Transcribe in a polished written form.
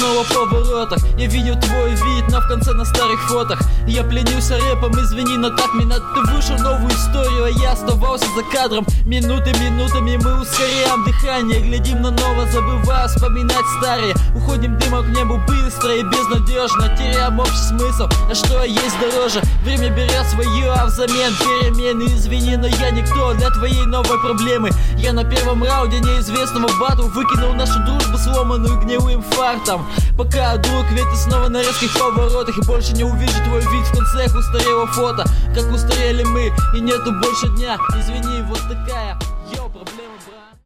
снова в поворотах. Я видел твой вид, но в конце на старых фотах. Я пленился рэпом, извини, но так меня. Ты вышел новую историю, а я оставался за кадром. Минутами мы ускоряем дыхание, глядим на ново, забывая вспоминать старые. Уходим дымом к небу быстро и безнадежно, теряем общий смысл, а что есть дороже. Время берет свое, а взамен перемены. Извини, но я никто для твоей новой проблемы. Я на первом раунде неизвестного батл выкинул нашу дружбу, сломанную гнилым фартом. Пока, друг, ведь ты снова на резких поворотах, и больше не увижу твой вид в конце устарелого фото. Как устарели мы, и нету больше дня. Извини, вот такая